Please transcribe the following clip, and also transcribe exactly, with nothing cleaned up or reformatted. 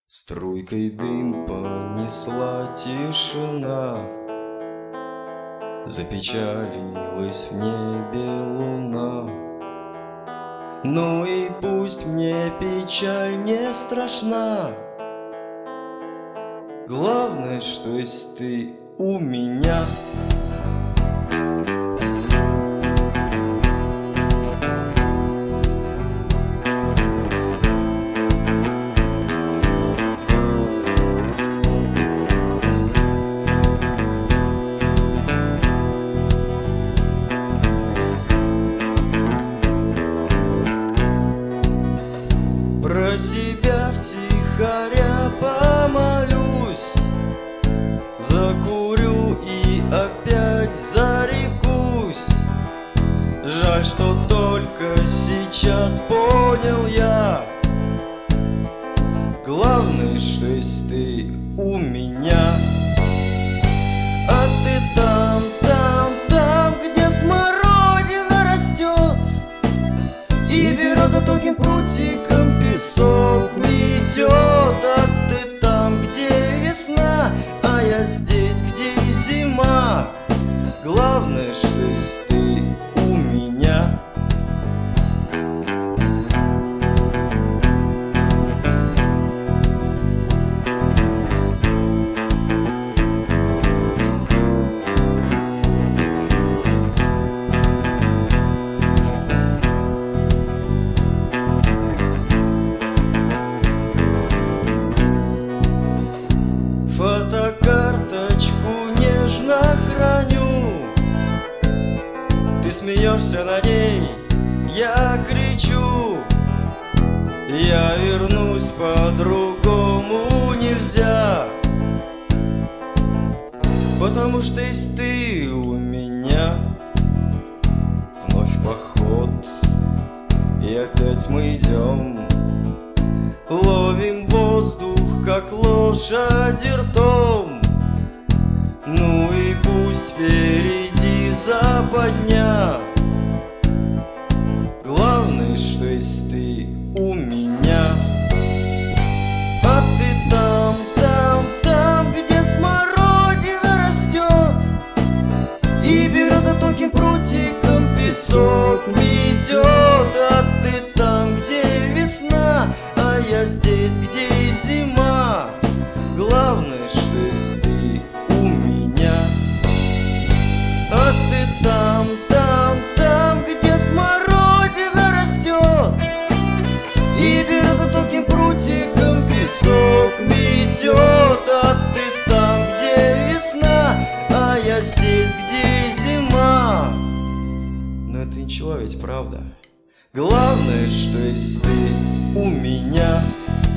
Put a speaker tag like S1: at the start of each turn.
S1: Струйкой дым понесла тишина, запечалилась в небе луна. Ну и пусть мне печаль не страшна, главное, что есть ты у меня. Про себя втихаря помолюсь, закурю и опять зарекусь. Жаль, что только сейчас понял я, главное, что есть ты у меня. А ты там, там, там, где смородина растет, и береза тонким прутиком песок метет. А ты там, где весна, а я здесь, где зима, главное, что есть ты у меня. Фотокарточку нежно храню, ты смеешься на ней, я кричу. Я вернусь, по-другому нельзя, потому что есть ты у меня. Вновь поход, и опять мы идем, ловим воздух, как лошади ртом. Ну и пусть впереди западня, главное, что есть ты у меня. А ты там, там, там, где смородина растет, и береза тонким прутиком песок метет. А ты там, где весна, а я здесь, где зима, главное, что есть ты у меня. А ты там, там, там, где смородина растет, и береза тонким прутиком песок метет. А ты там, где весна, а я здесь, где зима. Но это ничего ведь, правда? Главное, что есть ты у меня.